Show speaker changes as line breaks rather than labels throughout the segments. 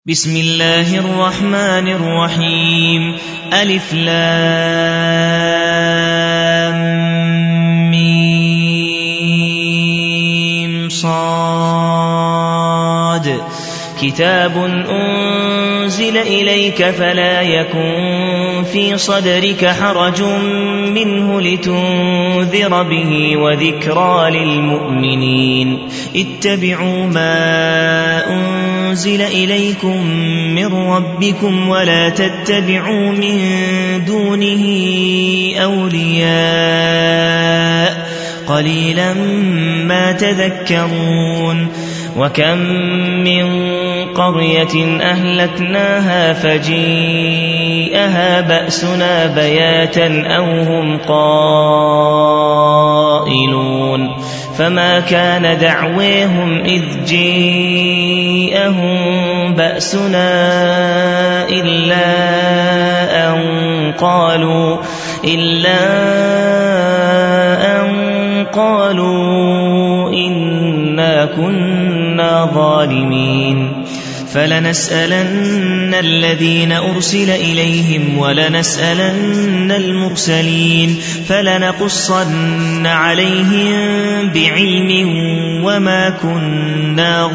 بسم الله الرحمن الرحيم ألف لام ميم صاد كتاب أنزل إليك فلا يكن في صدرك حرج منه لتنذر به وذكرى للمؤمنين اتبعوا ما أنزل إليكم من ربكم ولا تتبعوا من دونه أولياء قليلا ما تذكرون وكم من قرية أهلكناها فجيءها بأسنا بياتا أو هم قائلون فما كان دعويهم إذ جيءهم بأسنا إلا أن قالوا إنا كنا ظالمين فلنسألن الذين أرسل إليهم ولنسألن المرسلين فلنقصن عليهم بعلم وما كنا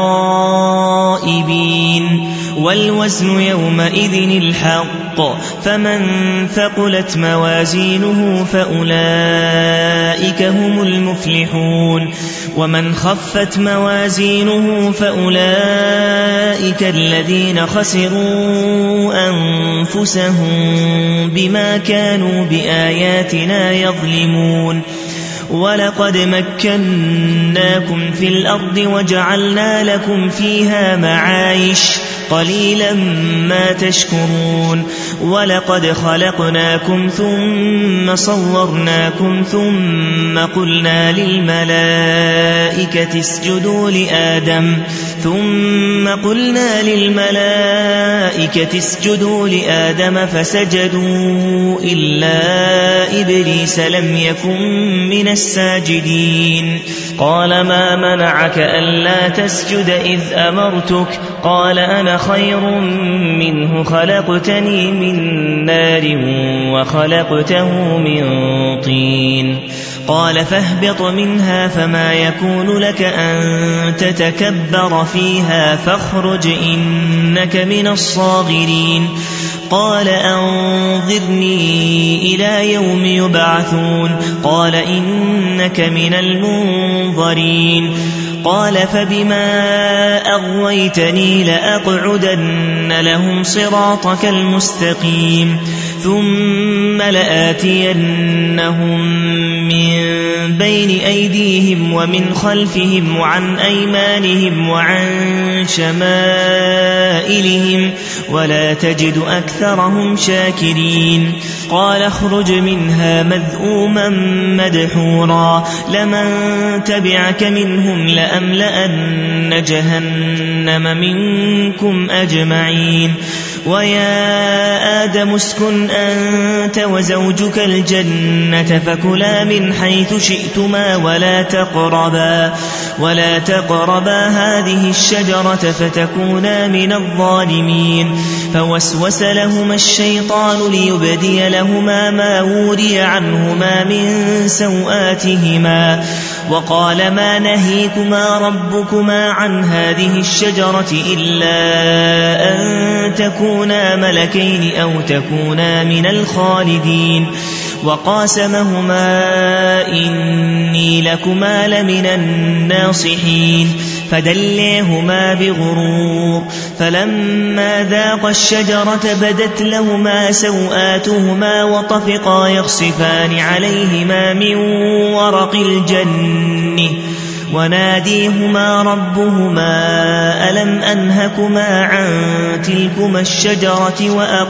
غائبين والوزن يومئذ الحق فمن ثقلت موازينه فأولئك هم المفلحون ومن خفت موازينه فأولئك الذين خسروا أنفسهم بما كانوا بآياتنا يظلمون ولقد مكناكم في الأرض وجعلنا لكم فيها معايش قليلا ما تشكرون ولقد خلقناكم ثم صورناكم ثم قلنا للملائكة اسجدوا لآدم فسجدوا إلا إبليس لم يكن من الساجدين قال ما منعك ألا تسجد إذ أمرتك قال أنا خير منه خلقتني من نار وخلقته من طين قال فاهبط منها فما يكون لك أن تتكبر فيها فاخرج إنك من الصاغرين قال أنظرني إلى يوم يبعثون قال إنك من المنظرين قال فبما أغويتني لأقعدن لهم صراطك المستقيم ثم لآتينهم من بين أيديهم ومن خلفهم وعن أيمانهم وعن شمائلهم ولا تجد أكثرهم شاكرين قال اخرج منها مذءوما مدحورا لمن تبعك منهم لأملأن جهنم منكم أجمعين ويا آدم اسكن أنت وزوجك الجنة فكلا من حيث شئتما ولا تقربا هذه الشجرة فتكونا من الظالمين فوسوس لهما الشيطان ليبدي لهما ما وري عنهما من سوآتهما وقال ما نهيكما ربكما عن هذه الشجرة إلا أن تكونا ملكين أو تكونا من الخالدين وقاسمهما إني لكما لمن الناصحين فدليهما بغرور فلما ذاقا الشجرة بدت لهما سوآتهما وطفقا يخصفان عليهما من ورق الجنة وناديهما ربهما ألم أنهكما عن تلكما الشجرة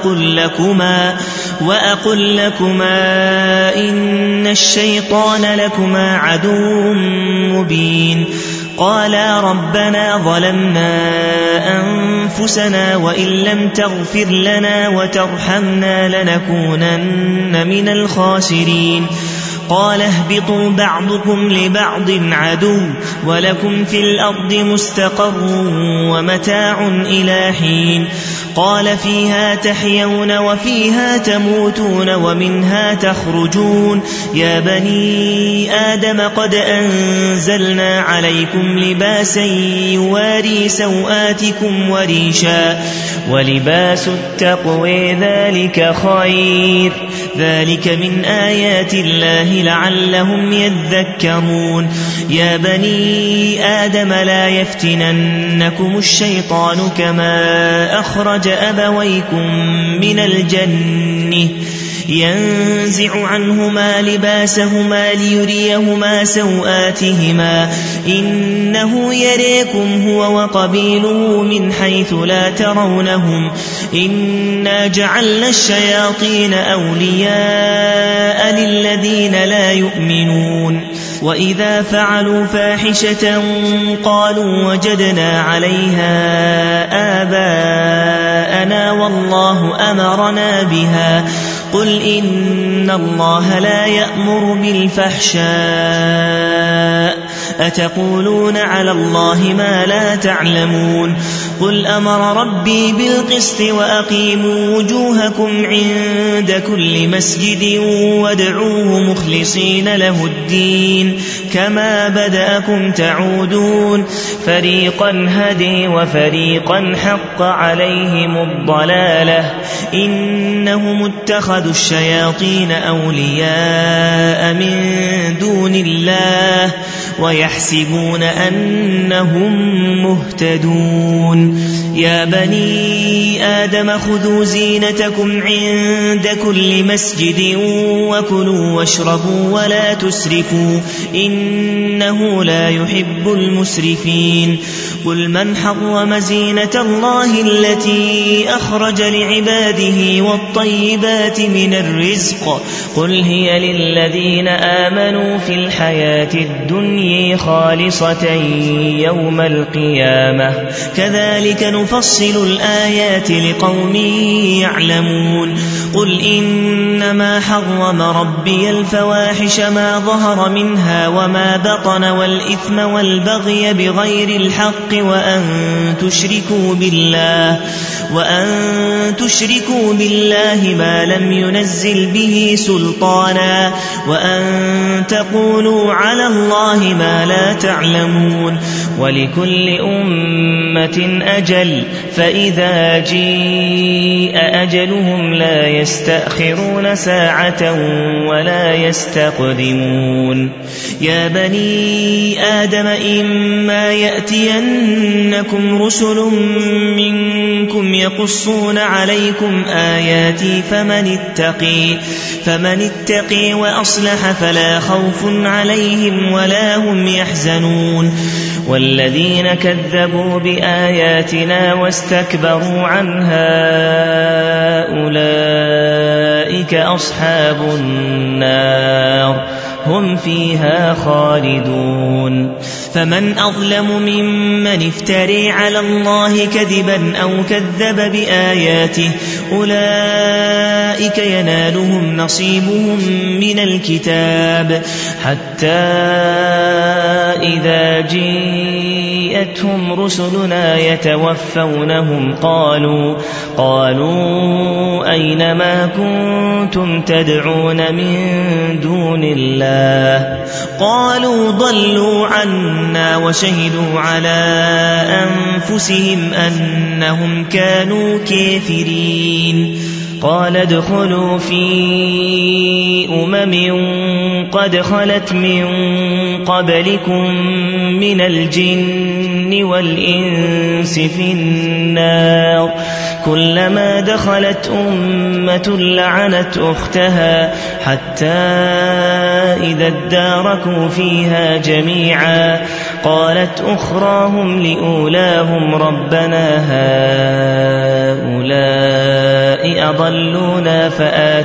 وأقل لكما إن الشيطان لكما عدو مبين قالا ربنا ظلمنا أنفسنا وإن لم تغفر لنا وترحمنا لنكونن من الخاسرين قال اهبطوا بعضكم لبعض عدو ولكم في الأرض مستقر ومتاع إلى حين قال فيها تحيون وفيها تموتون ومنها تخرجون يا بني آدم قد أنزلنا عليكم لباسا يواري سوآتكم وريشا ولباس التقوى ذلك خير ذلك من آيات الله لعلهم يذكرون يا بني آدم لا يفتننكم الشيطان كما أخرج أبويكم من الجنة ينزع عنهما لباسهما ليريهما سوآتهما إنه يريكم هو وقبيله من حيث لا ترونهم إنا جعلنا الشياطين أولياء للذين لا يؤمنون وإذا فعلوا فاحشة قالوا وجدنا عليها آباءنا والله أمرنا بها قل إن الله لا يأمر بالفحشاء أتقولون على الله ما لا تعلمون قل أمر ربي بالقسط وأقيموا وجوهكم عند كل مسجد وادعوه مخلصين له الدين كما بدأكم تعودون فريقا هدي وفريقا حق عليهم الضلالة إنهم اتخذوا الشياطين أولياء من دون الله ويحسبون أنهم مهتدون يا بني آدم خذوا زينتكم عند كل مسجد وكلوا واشربوا ولا تسرفوا إنه لا يحب المسرفين قل من حرم زينة الله التي أخرج لعباده والطيبات من الرزق قل هي للذين آمنوا في الحياة الدنيا خالصة يوم القيامة كذلك نفصل الآيات لقوم يعلمون قل إنما حرم ربي الفواحش ما ظهر منها وما بطن والإثم والبغي بغير الحق وأن تشركوا بالله ما لم ينزل به سلطانا وأن تقولوا على الله ما لا تعلمون ولكل أمة أجل فإذا جيء أجلهم لا يستأخرون ساعة ولا يستقدمون يا بني آدم إما يأتينكم رسل منكم يقصون عليكم آياتي فمن اتقي وأصلح فلا خوف عليهم ولا هم يحزنون والذين كذبوا بآياتنا واستكبروا عنها أولئك أصحاب النار هم فيها خالدون فمن أظلم ممن افتري على الله كذبا أو كذب بآياته أولئك ينالهم نصيبهم من الكتاب حتى إذا جاءتهم رسلنا يتوفونهم قالوا أين ما كنتم تدعون من دون الله قالوا ضلوا عنا وشهدوا على أنفسهم أنهم كانوا كافرين قال ادخلوا في قد خلت من قبلكم من الجن والإنس في النار كلما دخلت أمة لعنت أختها حتى إذا اداركوا فيها جميعا قالت أخراهم لأولاهم ربنا هؤلاء أضلونا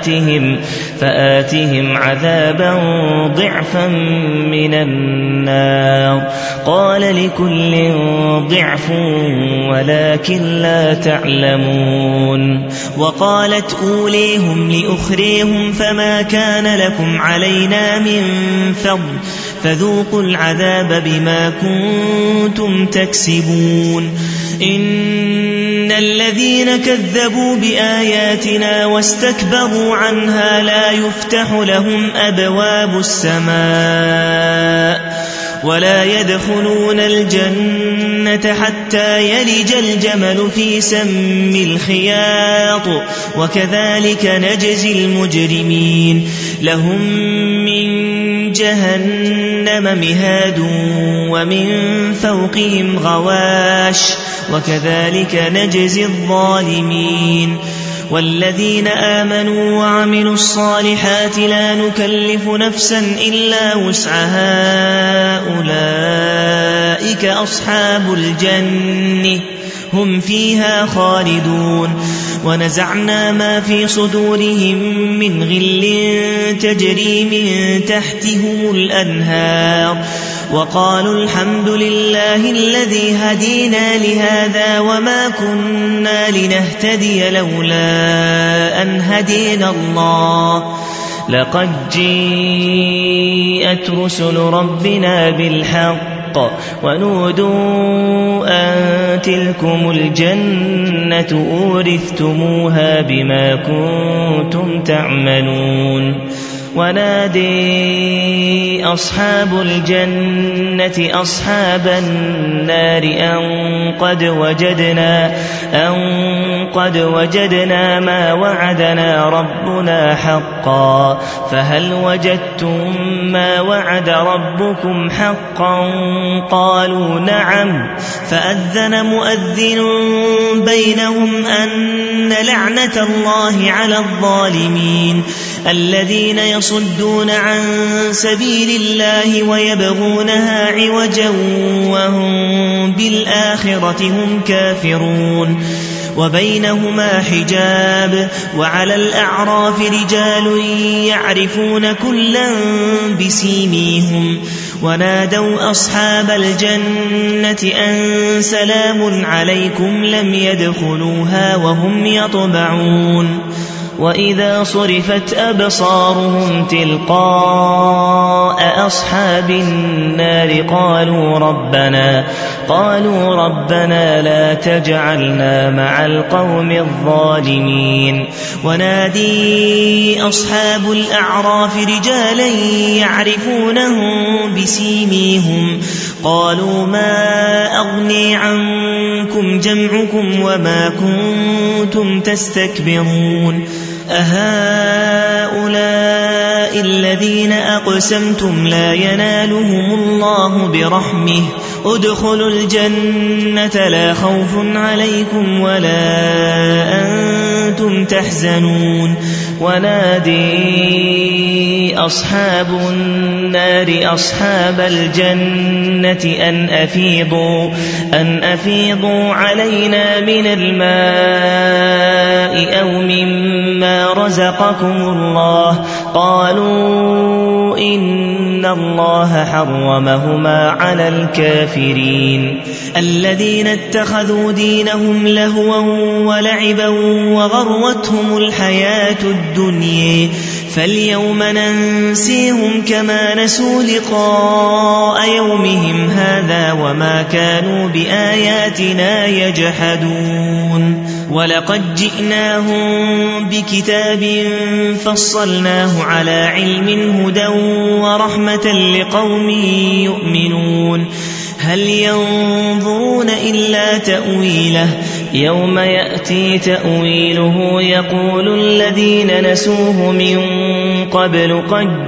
فآتهم عذابا ضعفا من النار قال لكل ضعف ولكن لا تعلمون وقالت أوليهم لأخريهم فما كان لكم علينا من فضل فذوقوا العذاب بما كنتم تكسبون إن الذين كذبوا بآياتنا واستكبروا عنها لا يفتح لهم أبواب السماء ولا يدخلون الجنة حتى يلج الجمل في سم الخياط وكذلك نجزي المجرمين لهم من جهنم مهاد ومن فوقهم غواش وكذلك نجزي الظالمين والذين آمنوا وعملوا الصالحات لا نكلف نفسا إلا وسعها أولئك أصحاب الجنة هم فيها خالدون ونزعنا ما في صدورهم من غل تجري من تحتهم الأنهار وقالوا الحمد لله الذي هدينا لهذا وما كنا لنهتدي لولا أن هدينا الله لقد جاءت رسل ربنا بالحق ونودوا أن تلكم الجنة أورثتموها بما كنتم تعملون ونادي أصحاب الجنة أصحاب النار أن قد وجدنا ما وعدنا ربنا حقا فهل وجدتم ما وعد ربكم حقا قالوا نعم فأذن مؤذن بينهم أن لعنة الله على الظالمين الذين يصدون عن سبيل الله ويبغونها عوجا وهم بالآخرة هم كافرون وبينهما حجاب وعلى الأعراف رجال يعرفون كلا بسيميهم ونادوا أصحاب الجنة أن سلام عليكم لم يدخلوها وهم يطمعون وإذا صرفت أبصارهم تلقاء أصحاب النار قالوا ربنا لا تجعلنا مع القوم الظالمين ونادي أصحاب الأعراف رجالا يعرفونهم بسيميهم قالوا ما أغني عنكم جمعكم وما كنتم تستكبرون أهؤلاء الذين أقسمتم لا ينالهم الله برحمه ادخلوا الجنة لا خوف عليكم ولا أنتم تحزنون ونادي أصحاب النار أصحاب الجنة أن أفيضوا علينا من الماء أو مما رزقكم الله قالوا إن الله حرمهما على الكافرين الذين اتخذوا دينهم لهوا ولعبا وغرتهم الحياة الدنيا فاليوم ننسيهم كما نسوا لقاء يومهم هذا وما كانوا بآياتنا يجحدون ولقد جئناهم بكتاب فصلناه على علم هدى ورحمة لقوم يؤمنون هل ينظرون إلا تأويله يوم يأتي تأويله يقول الذين نسوه من قبل قد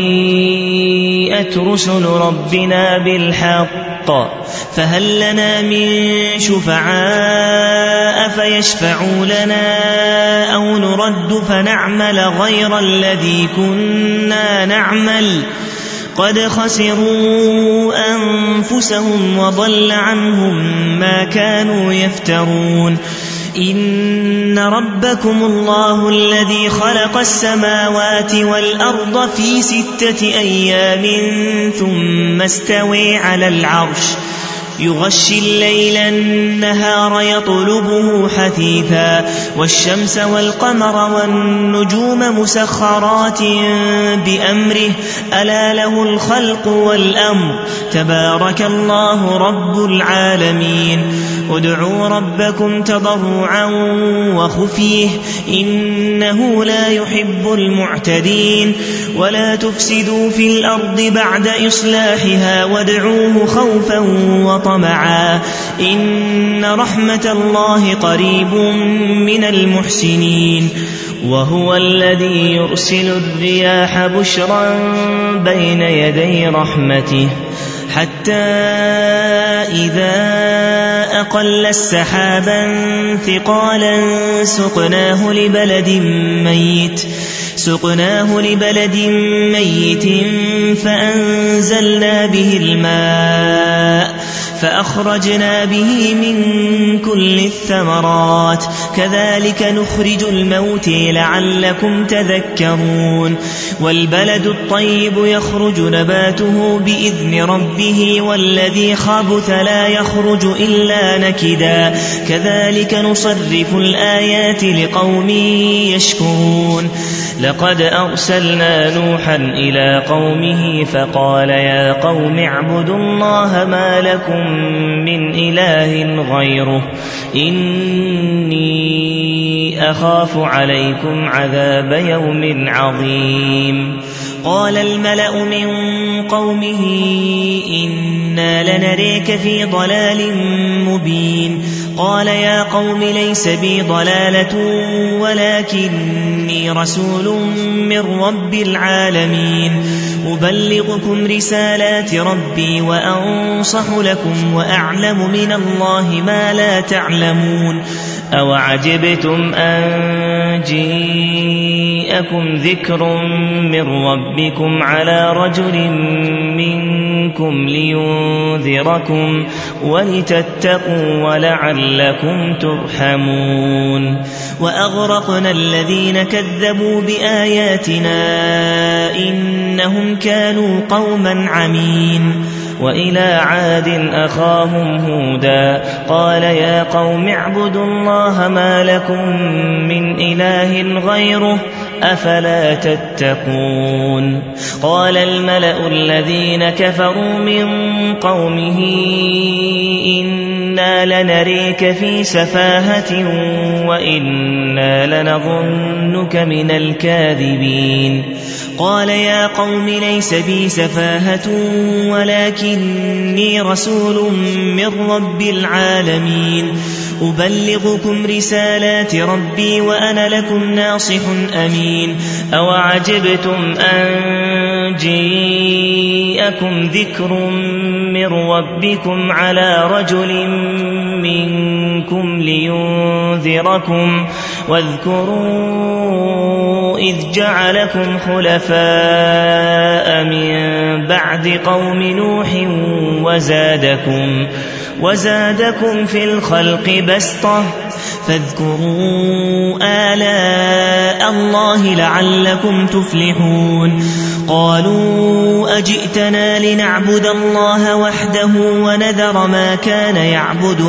جاءت رسل ربنا بالحق فهل لنا من شفعاء فيشفعوا لنا أو نرد فنعمل غير الذي كنا نعمل قد خسروا أنفسهم وضل عنهم ما كانوا يفترون إن ربكم الله الذي خلق السماوات والأرض في 6 أيام ثم استوى على العرش يغشي الليل النهار يطلبه حثيثا والشمس والقمر والنجوم مسخرات بأمره ألا له الخلق والأمر تبارك الله رب العالمين ادعوا ربكم تضرعا وخفيه إنه لا يحب المعتدين ولا تفسدوا في الأرض بعد إصلاحها وادعوه خوفا وطمعا إن رحمة الله قريب من المحسنين وهو الذي يرسل الرياح بشرا بين يدي رحمته حتى إذا أقل السحابا ثقالا سقناه لبلد ميت فأنزلنا به الماء فأخرجنا به من كل الثمرات كذلك نخرج الموتى لعلكم تذكرون والبلد الطيب يخرج نباته بإذن ربه والذي خبث لا يخرج إلا نكدا كذلك نصرف الآيات لقوم يشكرون لقد أرسلنا نوحا إلى قومه فقال يا قوم اعبدوا الله ما لكم من إله غيره إني أخاف عليكم عذاب يوم عظيم قال الملأ من قومه إنا لنريك في ضلال مبين قال يا قوم ليس بي ضلالة ولكني رسول من رب العالمين أبلغكم رسالات ربي وأنصح لكم وأعلم من الله ما لا تعلمون أوعجبتم أن جاءكم ذكر من ربكم على رجل منكم لينذركم ولتتقوا ولعلكم ترحمون وأغرقنا الذين كذبوا بآياتنا إنهم كانوا قوما عمين وإلى عاد أخاهم هودا قال يا قوم اعبدوا الله ما لكم من إله غيره أفلا تتقون قال الملأ الذين كفروا من قومه إنا لنريك في سفاهة وإنا لنظنك من الكاذبين قال يا قوم ليس بي سفاهة ولكني رسول من رب العالمين أبلغكم رسالات ربي وأنا لكم ناصح أمين أوعجبتم أن جاءكم ذكر من ربكم على رجل منكم لينذركم واذكروا إذ جعلكم خلفاء من بعد قوم نوح وزادكم في الخلق بسطة فاذكروا آلاء الله لعلكم تفلحون قالوا أجئتنا لنعبد الله وحده ونذر ما كان يعبد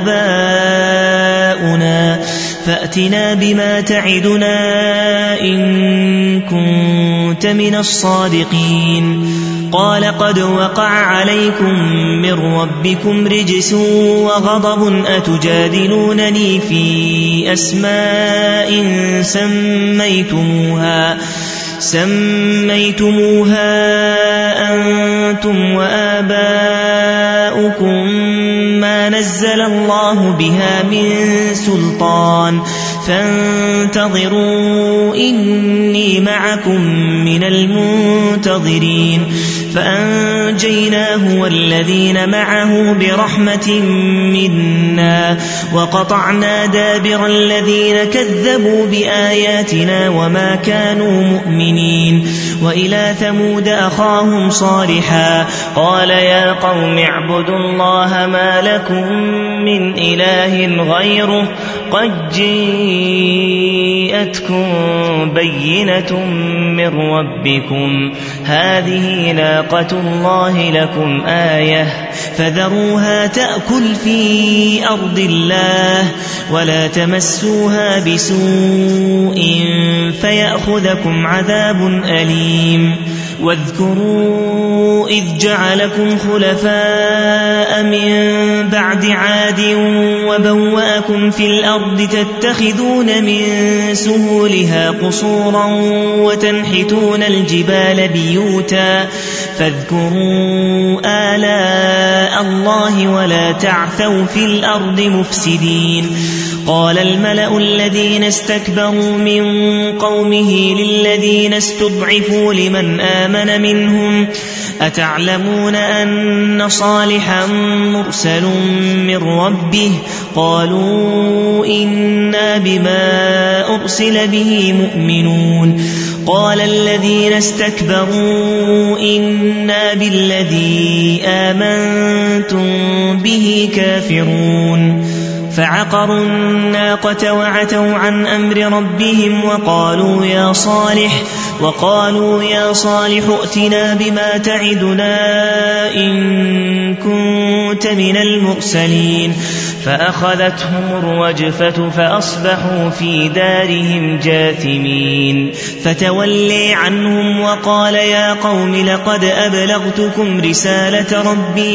آباؤنا فأتنا بما تعدنا إن كنت من الصادقين قال قد وقع عليكم من ربكم رجس وغضب أتجادلونني في أسماء سميتموها أنتم وآباؤكم ما نزل الله بها من سلطان فانتظروا إني معكم من المنتظرين فأنجيناه والذين معه برحمة منا وقطعنا دابر الذين كذبوا بآياتنا وما كانوا مؤمنين. وإلى ثمود أخاهم صالحا قال يا قوم اعبدوا الله ما لكم من إله غيره قد جاءتكم بينة من ربكم هذه ناقة الله لكم آية فذروها تأكل في أرض الله ولا تمسوها بسوء فيأخذكم عذاب أليم. واذكروا إذ جعلكم خلفاء من بعد عاد وبوأكم في الأرض تتخذون من سهولها قصورا وتنحتون الجبال بيوتا فاذكروا آلاء الله ولا تعثوا في الأرض مفسدين. قال الملأ الذين استكبروا من قومه للذين استضعفوا لمن آمن منهم أتعلمون أن صالحا مرسل من ربه قالوا إنا بما أرسل به مؤمنون. قال الذين استكبروا إنا بالذي آمنتم به كافرون. فعقروا الناقة وعتوا عن أمر ربهم وقالوا يا صالح ائتنا بما تعدنا إن كنت من المرسلين. فأخذتهم الرجفة فأصبحوا في دارهم جاثمين. فتولي عنهم وقال يا قوم لقد أبلغتكم رسالة ربي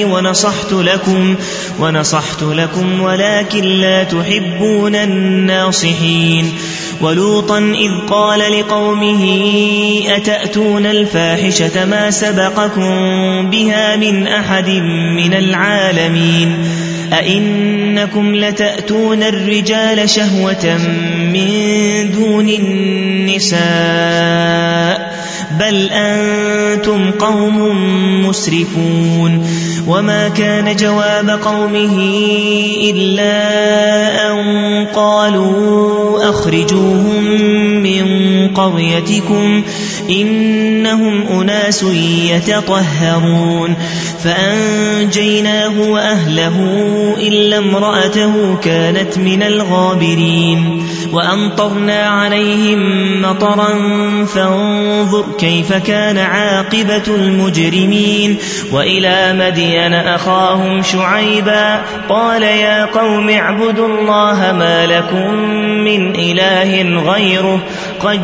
ونصحت لكم ولكن لا تحبون الناصحين. ولوطا إذ قال لقومه أتأتون الفاحشة ما سبقكم بها من أحد من العالمين أئنكم لتأتون الرجال شهوة من دون النساء بل أنتم قوم مسرفون. وما كان جواب قومه إلا أن قالوا أخرجوهم من قريتكم إنهم أناس يتطهرون. فأنجيناه وأهله إلا امرأته كانت من الغابرين. وأمطرنا عليهم مطرا فانظر كيف كان عاقبة المجرمين. وإلى مدين أخاهم شعيبا قال يا قوم اعبدوا الله ما لكم من إله غيره قد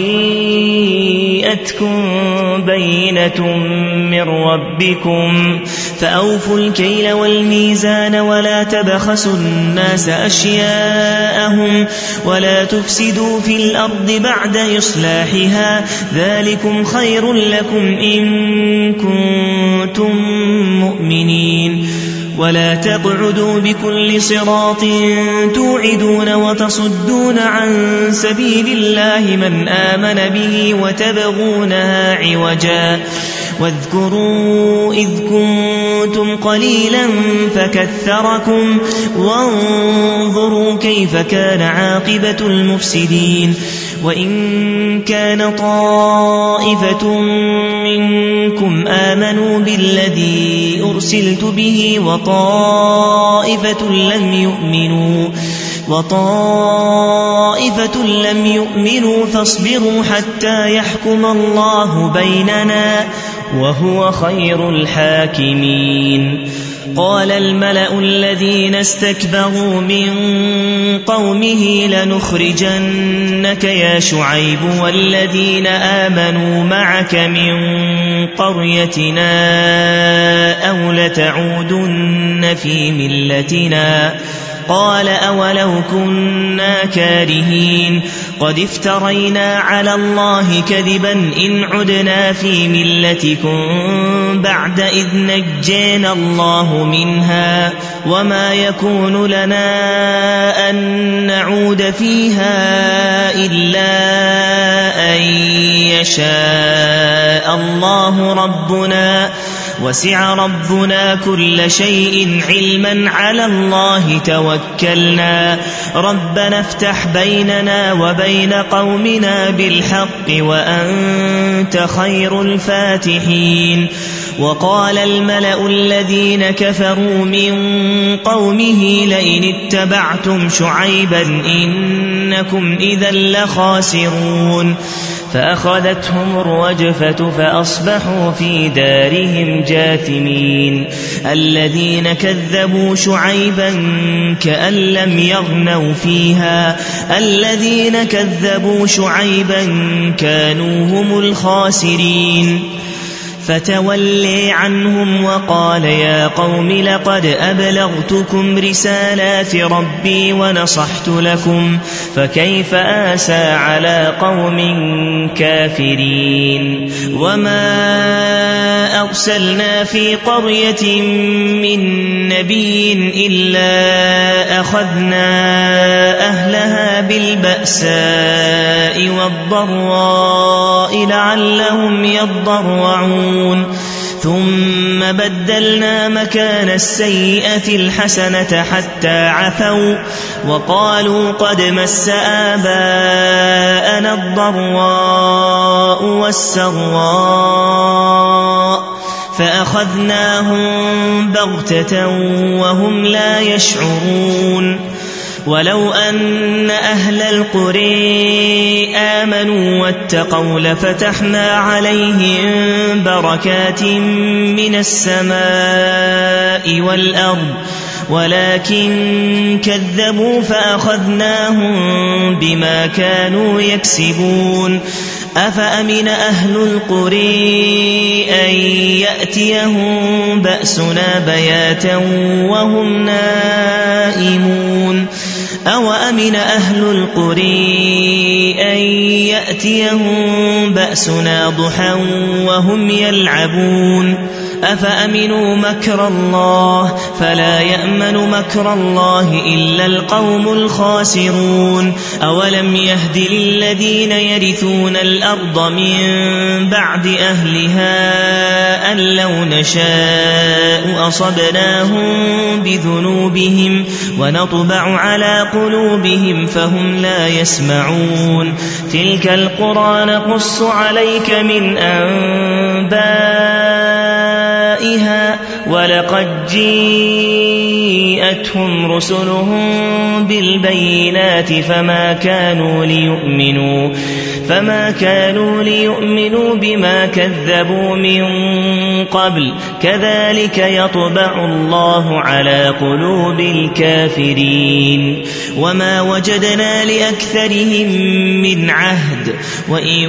جاءتكم بينة من ربكم فأوفوا الكيل والميزان ولا تبخسوا الناس أشياءهم ولا تفسدوا في الأرض بعد إصلاحها ذلكم خير لكم إن كنتم مؤمنين. ولا تقعدوا بكل صراط توعدون وتصدون عن سبيل الله من آمن به وتبغونها عوجا. واذكروا إذ كنتم قليلا فكثركم وانظروا كيف كان عاقبة المفسدين. وإن كان طائفة منكم آمنوا بالذي أرسلت به وطائفة لم يؤمنوا فاصبروا حتى يحكم الله بيننا وهو خير الحاكمين. قال الملأ الذين استكبروا من قومه لنخرجنك يا شعيب والذين آمنوا معك من قريتنا أو لتعودن في ملتنا قال أولو كنا كارهين قد افترينا على الله كذبا إن عدنا في ملتكم بعد إذ نجينا الله منها وما يكون لنا أن نعود فيها إلا أن يشاء الله ربنا وسع ربنا كل شيء علما على الله توكلنا ربنا افتح بيننا وبين قومنا بالحق وأنت خير الفاتحين وقال الملأ الذين كفروا من قومه لئن اتبعتم شعيبا إنكم إذا لخاسرون فأخذتهم الرجفة فأصبحوا في دارهم جاثمين الذين كذبوا شعيبا كأن لم يغنوا فيها الذين كذبوا شعيبا كانوا هم الخاسرين فتولي عنهم وقال يا قوم لقد أبلغتكم رسالات ربي ونصحت لكم فكيف آسى على قوم كافرين وما أرسلنا في قرية من نبي إلا أخذنا أهلها بالبأساء والضراء لعلهم يضرعون ثم بدلنا مكان السيئة الحسنة حتى عفوا وقالوا قد مس آباءنا الضراء والسراء فأخذناهم بغتة وهم لا يشعرون ولو أن أهل القرى آمنوا واتقوا لفتحنا عليهم بركات من السماء والأرض ولكن كذبوا فأخذناهم بما كانوا يكسبون أفأمن أهل القرى أن يأتيهم بأسنا بياتا وهم نائمون أو أمن أهل القرى أن يأتيهم بأسنا ضحى وهم يلعبون أفأمنوا مكر الله فلا يأمن مكر الله إلا القوم الخاسرون أولم يهد للذين يرثون الأرض من بعد أهلها أن لو نشاء أصبناهم بذنوبهم ونطبع على قلوبهم فهم لا يسمعون تلك القرى نقص عليك من أنبائها ولقد جيءتهم رسلهم بالبينات فما كانوا ليؤمنوا بما كذبوا من قبل كذلك يطبع الله على قلوب الكافرين وما وجدنا لأكثرهم من عهد وإن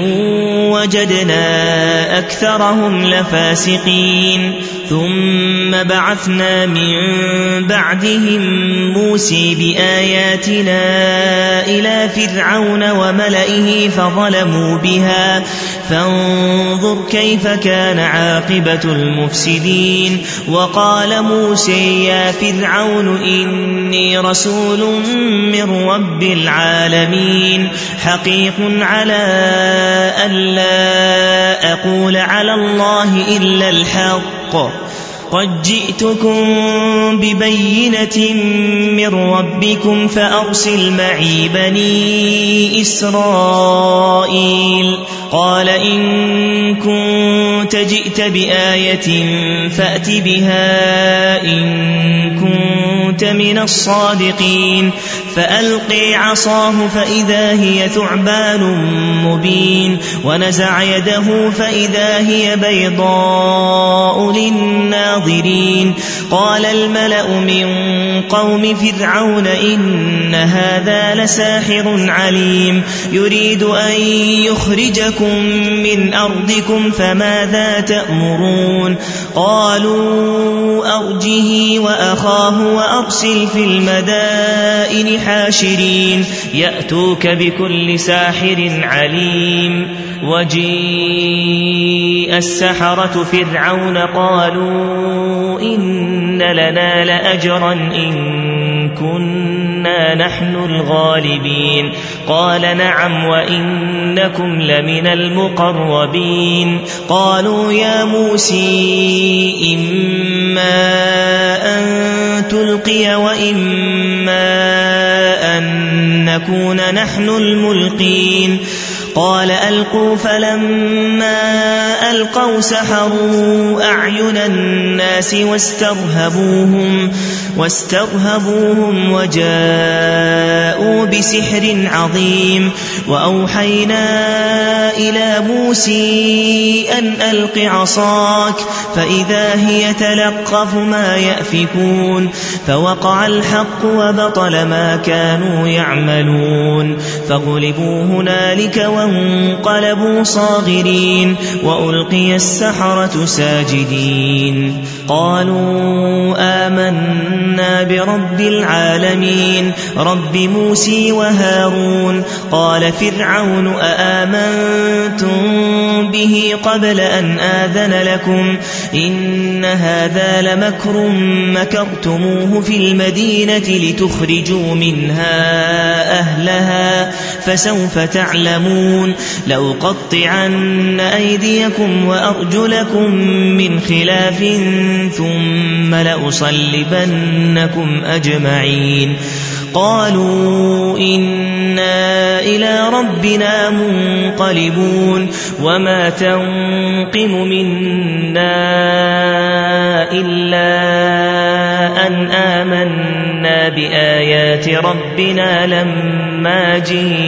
وجدنا أكثرهم لفاسقين ثم بعثنا من بعدهم موسى بآياتنا إلى فرعون وملئه فظلموا بها فانظر كيف كان عاقبة المفسدين وقال موسى يا فرعون إني رسول من رب العالمين حقيق على أن لا أقول على الله إلا الحق قد جئتكم ببينة من ربكم فأرسل معي بني إسرائيل قال إن كنت جئت بآية فأت بها إن كنت من الصادقين فألقي عصاه فإذا هي ثعبان مبين ونزع يده فإذا هي بيضاء للناظرين قال الملأ من قوم فرعون إن هذا لساحر عليم يريد أن يخرجكم بكم من أرضكم فماذا تأمرون قالوا أرجه وأخاه وأرسل في المدائن حاشرين يأتوك بكل ساحر عليم وجيء السحرة فرعون قالوا إن لنا لأجرا إن كنا نحن الغالبين قال نعم وإنكم لمن المقربين قالوا يا موسى إما أن تلقي وإما أن نكون نحن الملقين قال ألقوا فلما ألقوا سحروا أعين الناس واسترهبوهم وجاءوا بسحر عظيم وأوحينا إلى موسى أن ألق عصاك فإذا هي تلقف ما يأفكون فوقع الحق وبطل ما كانوا يعملون فغلبوا هنالك وانقلبوا صاغرين وألقي السحرة ساجدين قالوا آمنا برب العالمين رب موسى وهارون قال فرعون أآمنتم به قبل أن آذن لكم إن هذا لمكر مكرتموه في المدينة لتخرجوا منها أهلها فسوف تعلمون لأقطعن أيديكم وأرجلكم من خلاف ثم لأصلبنكم أجمعين قالوا إنا إلى ربنا منقلبون وما تنقم منا إلا أن آمنا بآيات ربنا لما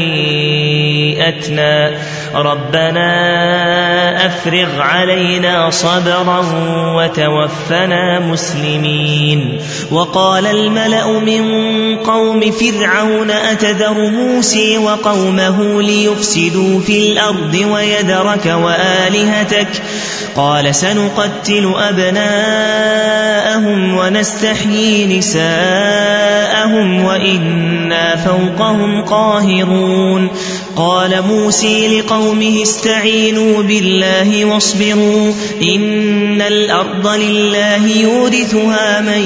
جاءتنا ربنا أفرغ علينا صبرا وتوفنا مسلمين وقال الملأ من قوم فرعون أتذر موسى وقومه ليفسدوا في الأرض ويذرك وآلهتك قال سنقتل أبناءهم ونستحيي نساءهم وإنا فوقهم قاهرون قال موسى لقومه استعينوا بالله واصبروا إن الأرض لله يورثها من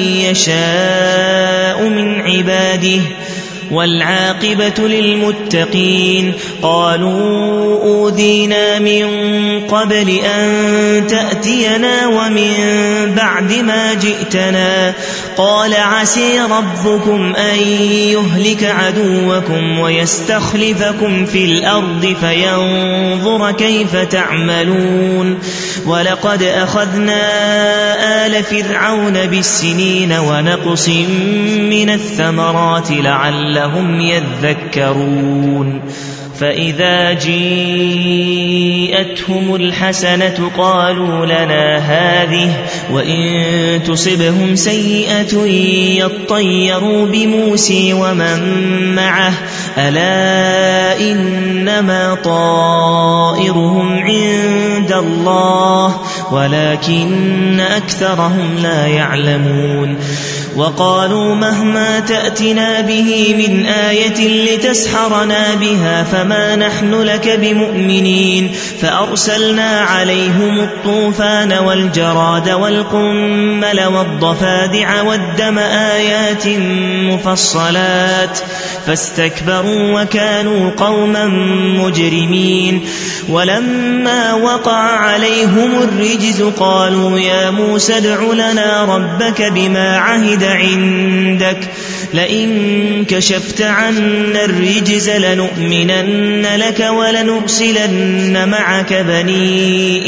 يشاء من عباده والعاقبة للمتقين قالوا أوذينا من قبل أن تأتينا ومن بعد ما جئتنا قال عسى ربكم أن يهلك عدوكم ويستخلفكم في الأرض فينظر كيف تعملون ولقد أخذنا آل فرعون بالسنين ونقص من الثمرات لعلهم يذكرون فإذا جيءتهم الحسنة قالوا لنا هذه وإن تصبهم سيئة يطيروا بموسى ومن معه ألا إنما طائرهم عند الله ولكن أكثرهم لا يعلمون وقالوا مهما تأتنا به من آية لتسحرنا بها فما نحن لك بمؤمنين فأرسلنا عليهم الطوفان والجراد والقمل والضفادع والدم آيات مفصلات فاستكبروا وكانوا قوما مجرمين ولما وقع عليهم الرجز قالوا يا موسى ادع لنا ربك بما عهد عندك لئن كشفت عنا الرجز لنؤمنن لك ولنرسلن معك بني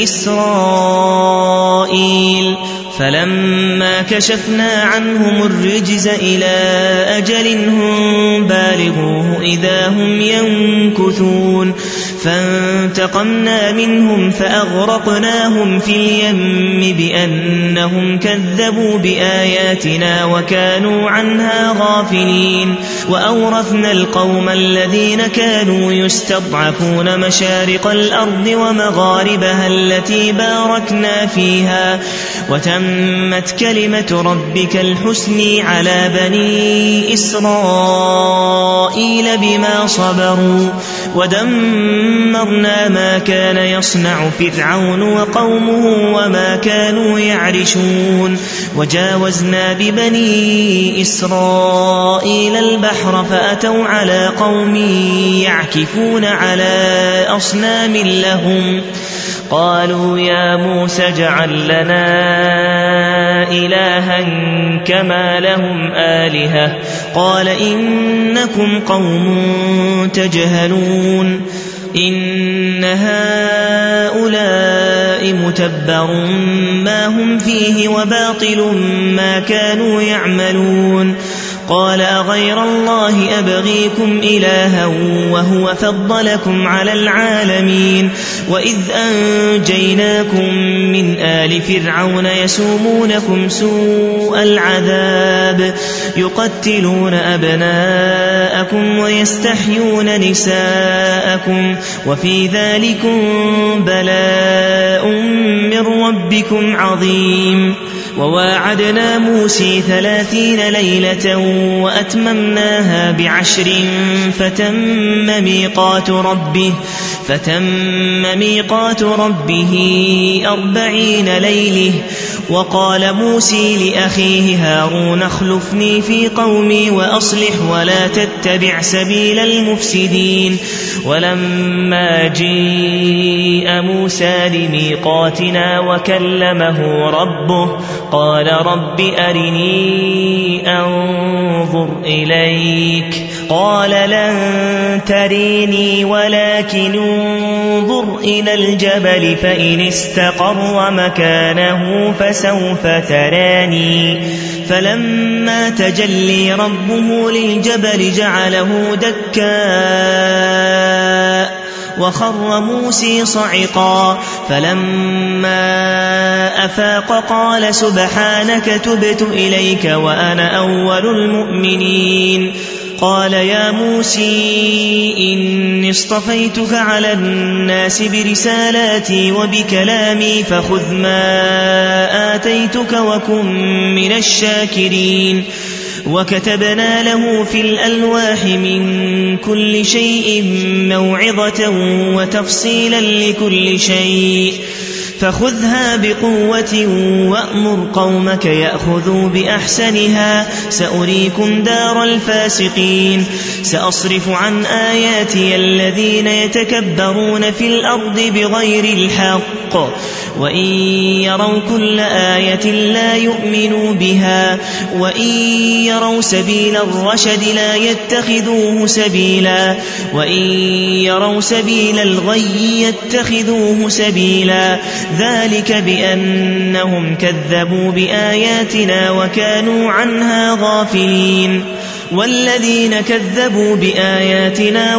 إسرائيل فلما كشفنا عنهم الرجز إلى أجل هم بالغوه إذا هم ينكثون فانتقمنا منهم فأغرقناهم في اليم بأنهم كذبوا بآياتنا وكانوا عنها غافلين وأورثنا القوم الذين كانوا يستضعفون مشارق الأرض ومغاربها التي باركنا فيها وتمت كلمة ربك الحسن على بني إسرائيل بما صبروا ودمرنا ما كان يصنع فرعون وقومه وما كانوا يعرشون وجاوزنا ببني إسرائيل البحر فأتوا على قوم يعكفون على أصنام لهم قالوا يا موسى اجعل لنا إلها كما لهم آلهة قال إنكم قوم تجهلون إن هؤلاء متبر ما هم فيه وباطل ما كانوا يعملون قال أغير الله أبغيكم إلها وهو فضلكم على العالمين وإذ أنجيناكم من آل فرعون يسومونكم سوء العذاب يقتلون أبناءكم ويستحيون نساءكم وفي ذلكم بلاء من ربكم عظيم وواعدنا موسى 30 ليلة وأتممناها ب10 فتم ميقات ربه 40 ليلة وقال موسى لأخيه هارون اخلفني في قومي وأصلح ولا تتبع سبيل المفسدين ولما جيء موسى لميقاتنا وكلمه ربه قال رب أرني أنظر إليك قال لن تريني ولكن انظر إلى الجبل فإن استقر مكانه فسوف تراني فلما تجلي ربه للجبل جعله دكاء وخر موسى صعقا فلما أفاق قال سبحانك تبت إليك وأنا أول المؤمنين قال يا موسى إني اصطفيتك على الناس برسالاتي وبكلامي فخذ ما آتيتك وكن من الشاكرين وكتبنا له في الألواح من كل شيء موعظة وتفصيلا لكل شيء فخذها بقوة وأمر قومك يأخذوا بأحسنها سأريكم دار الفاسقين سأصرف عن آياتي الذين يتكبرون في الأرض بغير الحق وإن يروا كل آية لا يؤمنوا بها وإن يروا سبيل الرشد لا يتخذوه سبيلا وإن يروا سبيل الغي يتخذوه سبيلا ذلك بأنهم كذبوا بآياتنا وكانوا عنها غافلين والذين كذبوا بآياتنا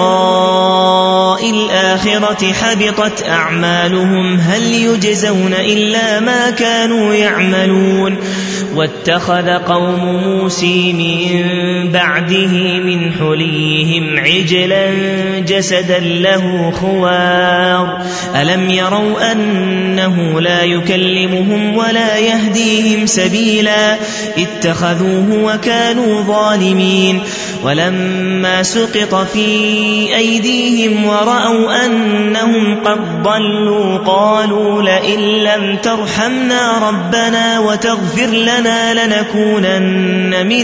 ولقاء الآخرة حبطت أعمالهم هل يجزون إلا ما كانوا يعملون واتخذ قوم موسى من بعده من حليهم عجلا جسدا له خوار ألم يروا أنه لا يكلمهم ولا يهديهم سبيلا اتخذوه وكانوا ظالمين ولما سقط في أيديهم ورأوا أنهم قد ضلوا قالوا لئن لم ترحمنا ربنا وتغفر لنا لنكونن من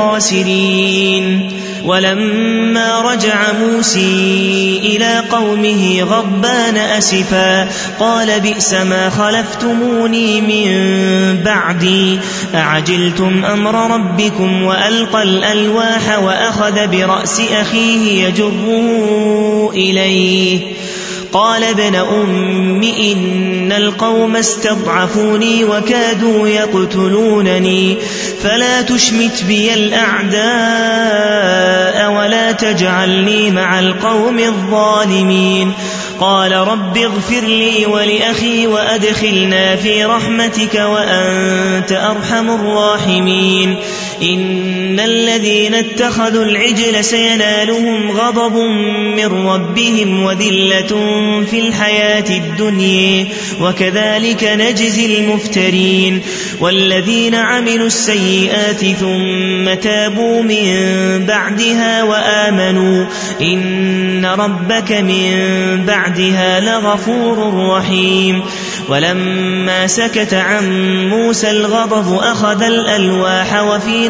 الخاسرين ولما رجع موسى إلى قومه غضبان أسفا قال بئس ما خلفتموني من بعدي أعجلتم أمر ربكم وألقى الألواح وأخذ برأس أخيه يجره إليه قال ابن أم إن القوم استضعفوني وكادوا يقتلونني فلا تشمت بي الأعداء ولا تجعلني مع القوم الظالمين قال رب اغفر لي ولأخي وأدخلنا في رحمتك وأنت أرحم الراحمين إن الذين اتخذوا العجل سينالهم غضب من ربهم وذلة في الحياة الدنيا وكذلك نجزي المفترين والذين عملوا السيئات ثم تابوا من بعدها وآمنوا إن ربك من بعدها لغفور رحيم ولما سكت عن موسى الغضب أخذ الألواح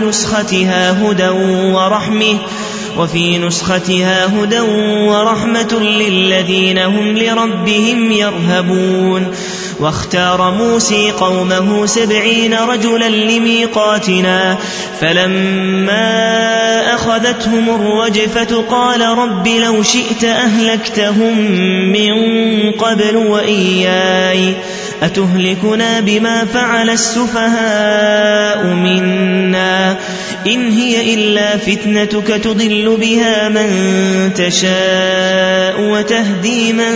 وفي نسختها هدى ورحمة للذين هم لربهم يرهبون واختار موسى قومه 70 رجلا لميقاتنا فلما أخذتهم الرجفة قال رب لو شئت أهلكتهم من قبل وإياي أتهلكنا بما فعل السفهاء منا إن هي إلا فتنتك تضل بها من تشاء وتهدي من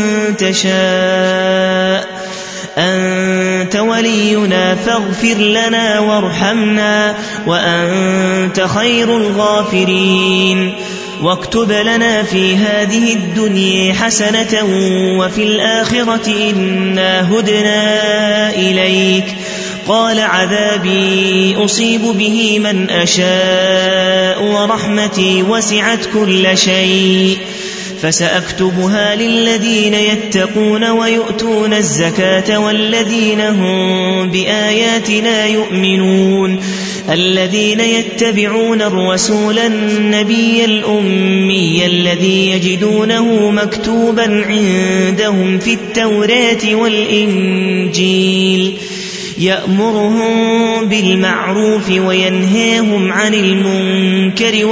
تشاء أنت ولينا فاغفر لنا وارحمنا وأنت خير الغافرين واكتب لنا في هذه الدنيا حسنة وفي الآخرة إنا هدنا إليك قال عذابي أصيب به من أشاء ورحمتي وسعت كل شيء فسأكتبها للذين يتقون ويؤتون الزكاة والذين هم بآياتنا يؤمنون الذين يتبعون الرسول النبي الأمي الذي يجدونه مكتوبا عندهم في التوراة والإنجيل يأمرهم بالمعروف وينهاهم عن المنكر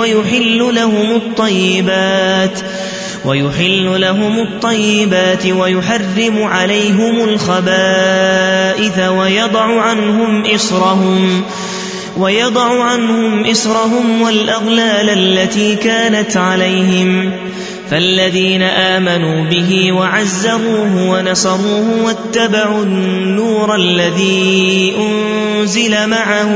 ويحل لهم الطيبات ويحرم عليهم الخبائث ويضع عنهم إصرهم والأغلال التي كانت عليهم فالذين آمنوا به وعزروه ونصروه واتبعوا النور الذي أنزل معه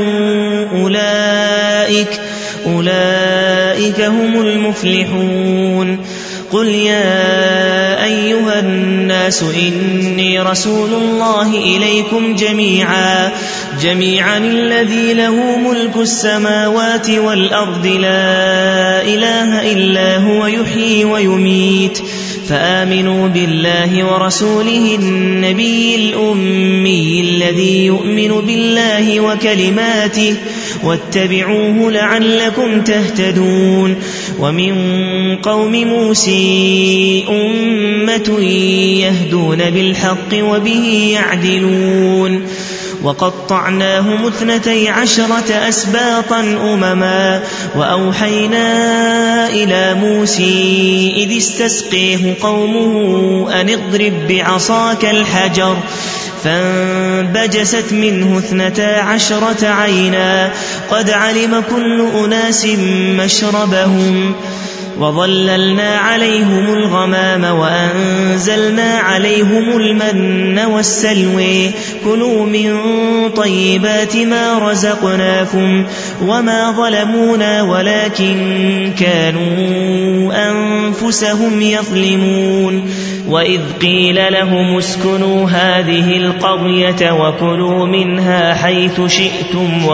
أولئك هم المفلحون قل يا أيها الناس إني رسول الله إليكم جميعا الذي له ملك السماوات والأرض لا إله إلا هو يحيي ويميت فآمنوا بالله ورسوله النبي الأمي الذي يؤمن بالله وكلماته واتبعوه لعلكم تهتدون ومن قوم موسى أمة يهدون بالحق وبه يعدلون وقطعناهم 12 أسباطا أمما وأوحينا إلى موسى إذ استسقيه قومه أن اضرب بعصاك الحجر فانبجست منه 12 عينا قد علم كل أناس مشربهم وظللنا عليهم الغمام وأنزلنا عليهم المن والسلوى كلوا من طيبات ما رزقناكم وما ظلمونا ولكن كانوا أنفسهم يظلمون وإذ قيل لهم اسكنوا هذه القرية وكلوا منها حيث شئتم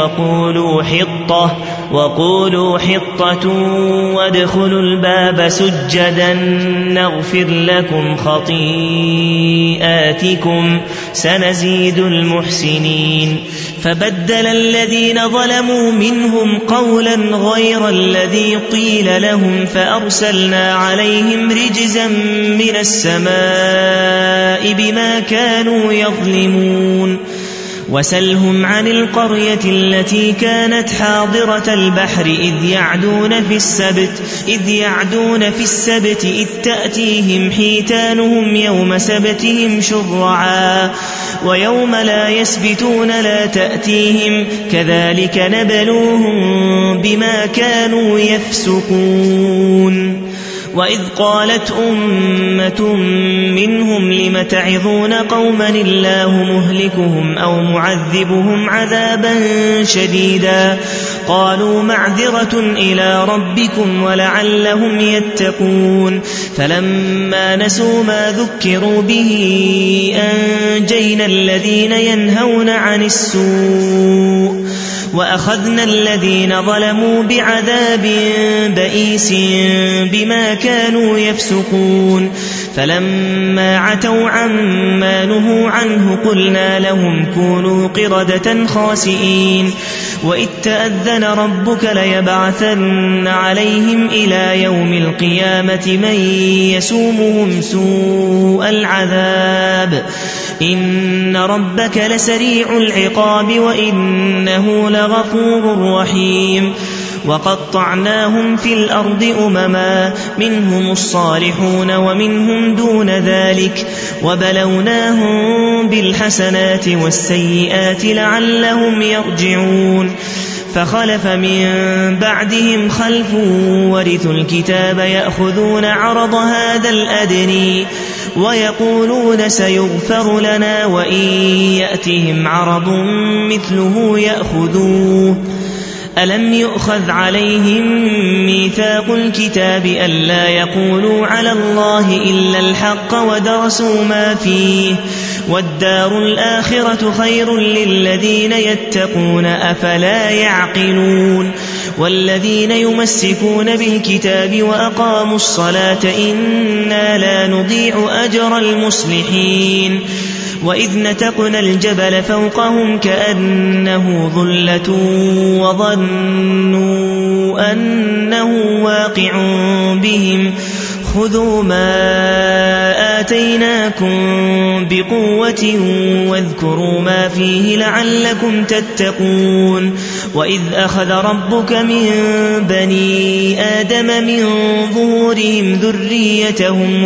وقولوا حطة وادخلوا الباب سجدا نغفر لكم خطيئاتكم سنزيد المحسنين فبدل الذين ظلموا منهم قولا غير الذي قيل لهم فأرسلنا عليهم رجزا من السماء بما كانوا يظلمون وسلهم عن القرية التي كانت حاضرة البحر إذ يعدون في السبت إذ تأتيهم حيتانهم يوم سبتهم شرعا ويوم لا يسبتون لا تأتيهم كذلك نبلوهم بما كانوا يفسقون وإذ قالت أمة منهم لم تعظون قوما الله مهلكهم أو معذبهم عذابا شديدا قالوا معذرة إلى ربكم ولعلهم يتقون فلما نسوا ما ذكروا به أنجينا الذين ينهون عن السوء وأخذنا الذين ظلموا بعذاب بئيس بما كانوا يفسقون فلما عتوا عما نهوا عنه قلنا لهم كونوا قردة خاسئين وإذ تأذن ربك ليبعثن عليهم إلى يوم القيامة من يسومهم سوء العذاب إن ربك لسريع العقاب وإنه لغفور رحيم وقطعناهم في الأرض أمما منهم الصالحون ومنهم دون ذلك وبلوناهم بالحسنات والسيئات لعلهم يرجعون فخلف من بعدهم خلف ورثوا الكتاب يأخذون عرض هذا الأدنى ويقولون سيغفر لنا وإن يأتهم عرض مثله يأخذوه ألم يؤخذ عليهم ميثاق الكتاب ألا يقولوا على الله إلا الحق ودرسوا ما فيه والدار الآخرة خير للذين يتقون أفلا يعقلون والذين يمسكون بالكتاب وأقاموا الصلاة إنا لا نضيع أجر المصلحين وإذ نتقنا الجبل فوقهم كأنه ظلة وظنوا أنه واقع بهم خذوا ما آتيناكم بقوة واذكروا ما فيه لعلكم تتقون وإذ أخذ ربك من بني آدم من ظهورهم ذريتهم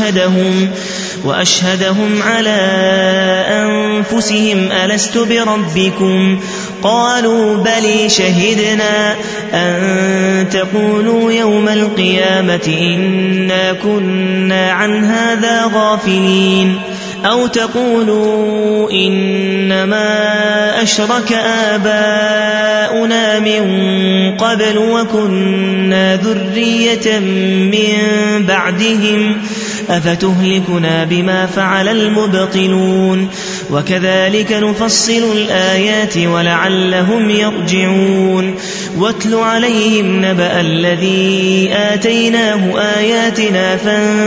وأشهدهم على أنفسهم ألست بربكم قالوا بلي شهدنا أن تقولوا يوم القيامة إنا كنا عن هذا غافلين أو تقولوا إنما أشرك آباؤنا من قبل وكنا ذرية من بعدهم أفتهلكنا بما فعل المبطلون وكذلك نفصل الآيات ولعلهم يرجعون واتل عليهم نبأ الذي آتيناه آياتنا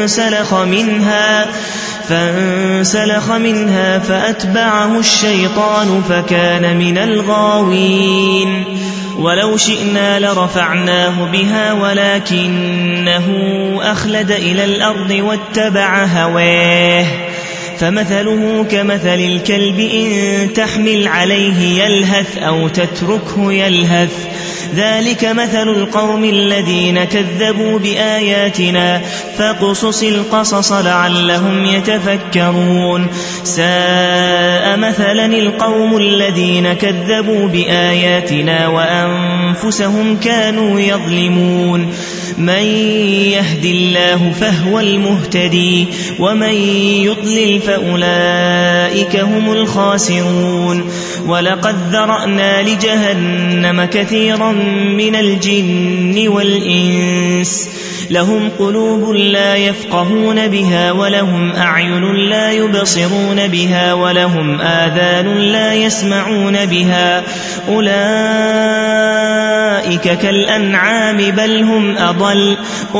فانسلخ منها فأتبعه الشيطان فكان من الغاوين ولو شئنا لرفعناه بها ولكنه أخلد إلى الأرض واتبع هواه فمثله كمثل الكلب إن تحمل عليه يلهث أو تتركه يلهث ذلك مثل القوم الذين كذبوا بآياتنا فاقصص القصص لعلهم يتفكرون ساء مثلا القوم الذين كذبوا بآياتنا وأنفسهم كانوا يظلمون من يهد الله فهو المهتدي ومن يضلل فأولئك هم الخاسرون ولقد ذرأنا لجهنم كثيرا من الجن والإنس لهم قلوب لا يفقهون بها ولهم أعين لا يبصرون بها ولهم آذان لا يسمعون بها أولئك أولئك كالأنعام بل هم أضل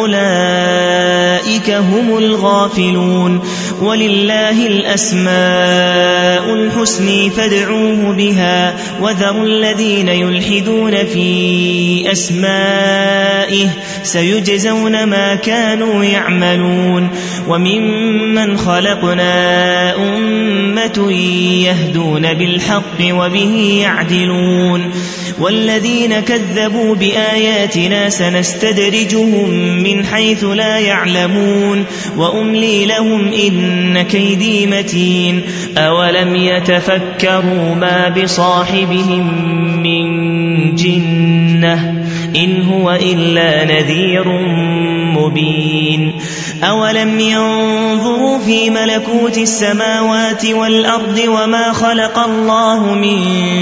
أولئك هم الغافلون ولله الأسماء الحسنى فادعوه بها وذروا الذين يلحدون في أسمائه سيجزون ما كانوا يعملون وممن خلقنا أمة يهدون بالحق وبه يعدلون والذين كذبوا بآياتنا سنستدرجهم من حيث لا يعلمون وأملي لهم إن كيدي متين أولم يتفكروا ما بصاحبهم من جنة إن هو إلا نذير مبين أولم ينظروا في ملكوت السماوات والأرض وما خلق الله من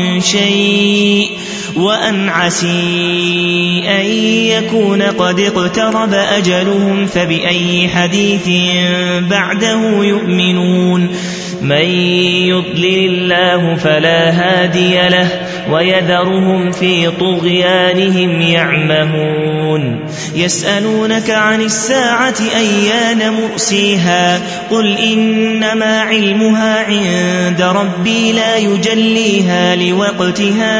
شيء وأن عسي أن يكون قد اقترب أجلهم فبأي حديث بعده يؤمنون من يضلل الله فلا هادي له ويذرهم في طغيانهم يعمهون يسألونك عن الساعة أيان مرسيها قل إنما علمها عند ربي لا يجليها لوقتها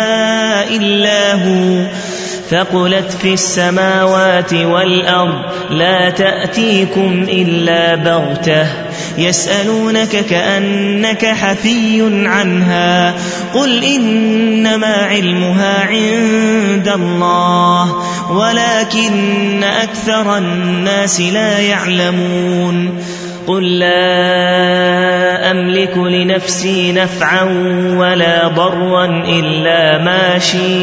إلا هو ثقلت في السماوات والأرض لا تأتيكم إلا بغتة يسألونك كأنك حفي عنها قل إنما علمها عند الله ولكن أكثر الناس لا يعلمون قل لا أملك لنفسي نفعا ولا ضرا إلا ما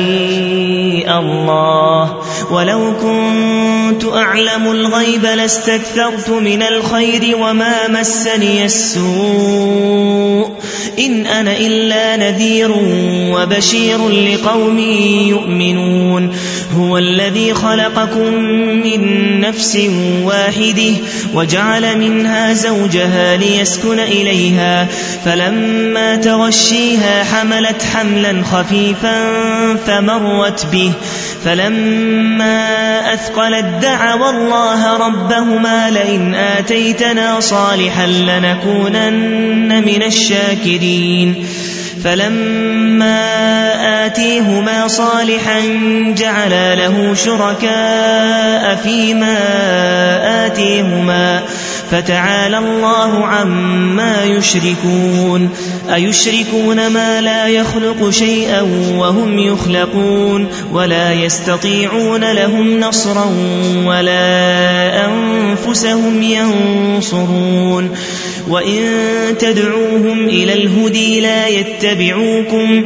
شاء الله ولو كنت أعلم الغيب لاستكثرت من الخير وما مسني السوء إن أنا إلا نذير وبشير لقوم يؤمنون هو الذي خلقكم من نفس واحدة وجعل منها زوجها ليسكن إليها فلما تغشيها حملت حملا خفيفا فمرت به فلما أثقلت دعوا الله ربهما لئن آتيتنا صالحا لنكونن من الشاكرين فلما آتيهما صالحا جعلا له شركاء فيما آتيهما فتعالى الله عما يشركون أيشركون ما لا يخلق شيئا وهم يخلقون ولا يستطيعون لهم نصرا ولا أنفسهم ينصرون وإن تدعوهم إلى الهدي لا يتبعوكم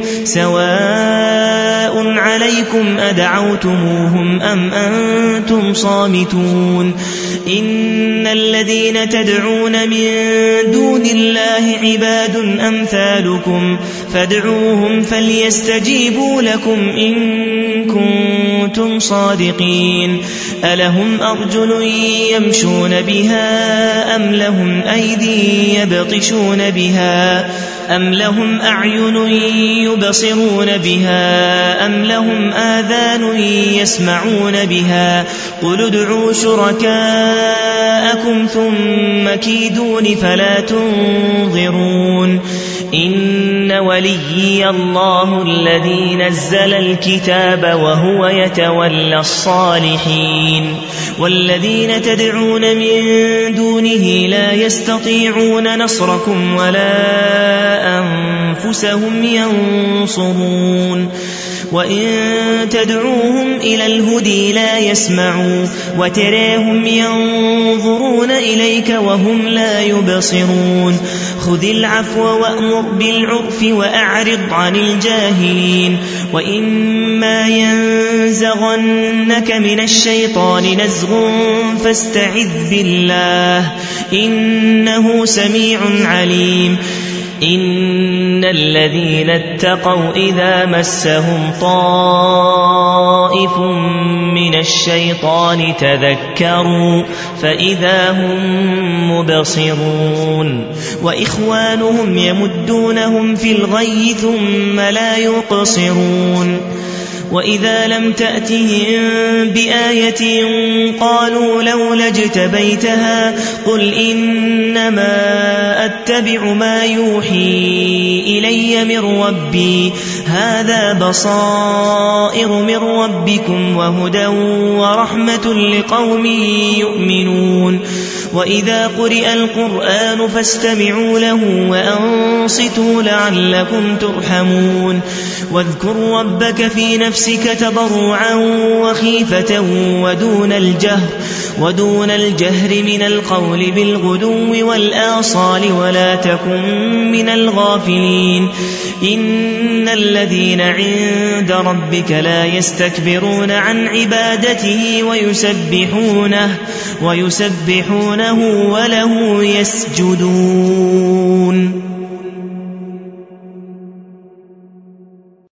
سواء عليكم أدعوتموهم أم أنتم صامتون إن الذين تدعون من دون الله عباد أمثالكم فادعوهم فليستجيبوا لكم إن كنتم صادقين ألهم أرجل يمشون بها أم لهم أيدي يبطشون بها أم لهم أعين يبصرون بها أم لهم آذان يسمعون بها قل ادعوا شركاءكم ثم كيدون فلا تنظرون إن وليي الله الذي نزل الكتاب وهو يتولى الصالحين والذين تدعون من دونه لا يستطيعون نصركم ولا أنفسهم ينصرون وإن تدعوهم إلى الهدي لا يسمعوا وتراهم ينظرون إليك وهم لا يبصرون خذ العفو وأمر بالعرف وأعرض عن الجاهلين وإما ينزغنك من الشيطان نزغ فاستعذ بالله إنه سميع عليم إن الذين اتقوا إذا مسهم طائف من الشيطان تذكروا فإذا هم مبصرون وإخوانهم يمدونهم في الغي ثم لا يقصرون وإذا لم تأتهم بآية قالوا لولا اجتبيتها قل إنما أتبع ما يوحي إلي من ربي هذا بصائر من ربكم وهدى ورحمة لقوم يؤمنون وإذا قرئ القرآن فاستمعوا له وأنصتوا لعلكم ترحمون واذكر ربك في نفسك تضرعا وخيفة ودون الجهر من القول بالغدو والآصال ولا تكن من الغافلين إن الذين عند ربك لا يستكبرون عن عبادته ويسبحونه وله يسجدون